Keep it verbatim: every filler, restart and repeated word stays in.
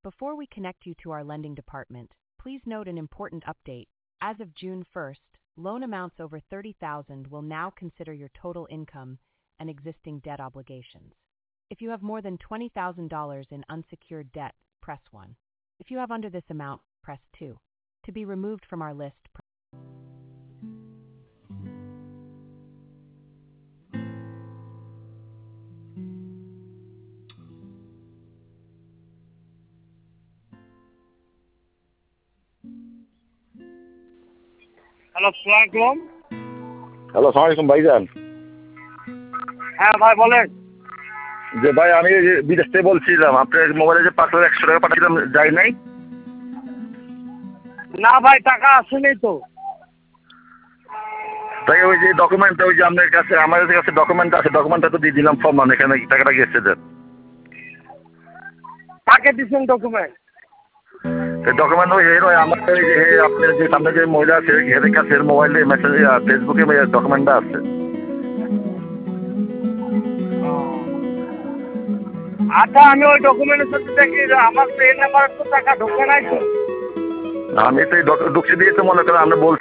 Before we connect you to our lending department, please note an important update. As of June first, loan amounts over thirty thousand dollars will now consider your total income and existing debt obligations. If you have more than twenty thousand dollars in unsecured debt, press one. If you have under this amount, press two. To be removed from our list, press hello, আসসালামু আলাইকুম। Hello, আসসালামু আলাইকুম ভাইজান। হ্যাঁ ভাই বলেন। যে ভাই আমি এই যে বিদেশ থেকে বলছিলাম, আপনার মোবাইলে যে পাঁচ হাজার একশো টাকা পাঠিয়েছিলাম যায় নাই? না ভাই, টাকা আসেনি তো। তাই ওই যে ডকুমেন্টটা, ওই যে আপনার কাছে আমাদের কাছে ডকুমেন্ট আছে, ডকুমেন্টটা তো দিয়ে দিলাম ফর্ম, এখানে টাকাটা গেছে দেন। কাকে দিচ্ছেন ডকুমেন্ট? ডকুমেন্ট ওই ওই আমার ওই যে আপনার যে সামনে যে মহিলা আছে এদের কাছে মোবাইলে মেসেজ ফেসবুকে ডকুমেন্টটা আছে। আচ্ছা, আমি ওই ডকুমেন্টের সাথে দেখি আমার তো এই নাম্বারে তো টাকা ঢোকে নাই তো। আমি তো এই ঢুকছে দিয়েছে মনে করেন, আপনি বলছেন